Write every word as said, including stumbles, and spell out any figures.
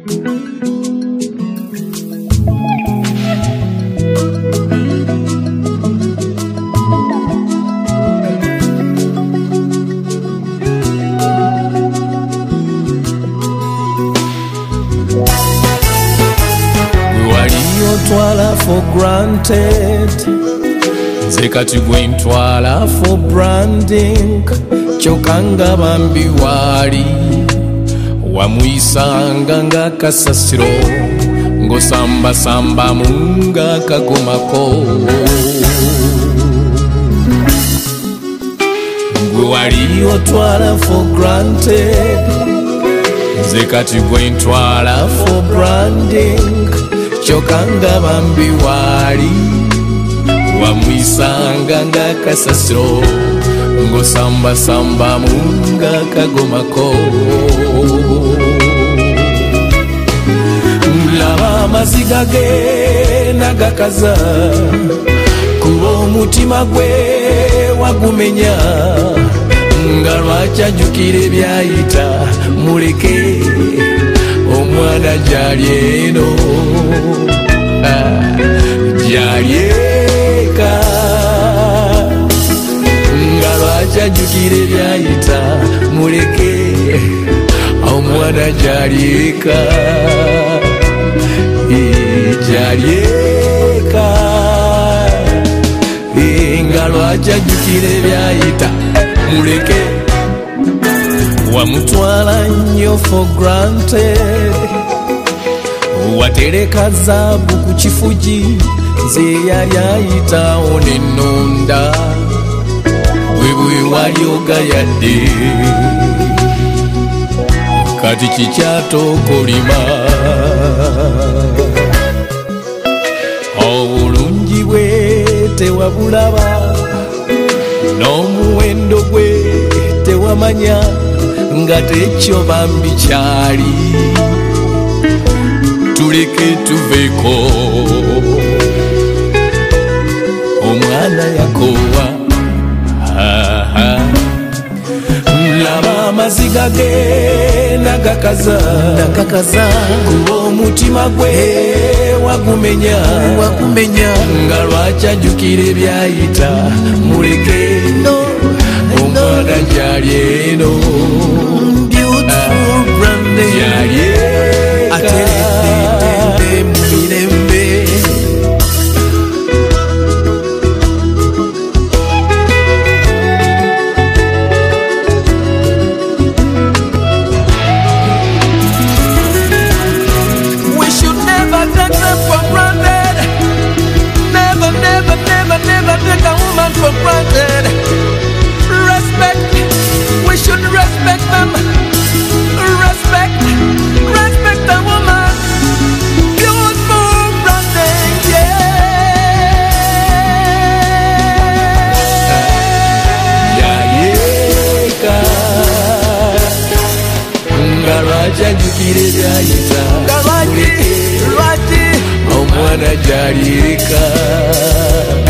Twala for granted, nze kati gwe ntwala for branding. Kyokanga bambi wali wamuyisanga nga kasasiro, ng'osamba samba munga kagomako. Gwe wali otwala for granted, nze kati gwe ntwala for branding. Kyokanga bambi wali wamuyisanga nga kasasiro, ng'osamba samba munga kagomako. Laba amaziga ge nagakaza, kuba omutima gwe wagumenya, nga lwaki ajjukira ebyayita. Muleke omwana gyali eno, gyali eka, nga lwaki ajjukira ebyayita. Muleke omwana gyali eka, gyali eka, nga lwaki ajjukira ebyayita. Muleke wamutwala nnyo for granted, watereka zaabu ku kifugi, nze yali ayitawo n'ennonda, bwe bwe wali ogayadde. Kati kikyatookolima, obulungi bwe tewabulaba, n'omuwendo gwe tewamanya, nga tekyo bambi kyali. Tuleke tuveko, omwana yakowa. Laba amaziga ge nagakaza, kuba omutima gwe wagumenya, nga lwaki ajjukira ebyayita. Muleke omwana gyali eno, gyali eka, mu mirembe. We should never take them for granted. Never, never, never, never take a woman for granted. Respect, we should respect them. Respect, respect a woman. Beautiful branding, yeah. Yayeka, nga lwaki ajjukira ebyayita. Omwana gyali eka.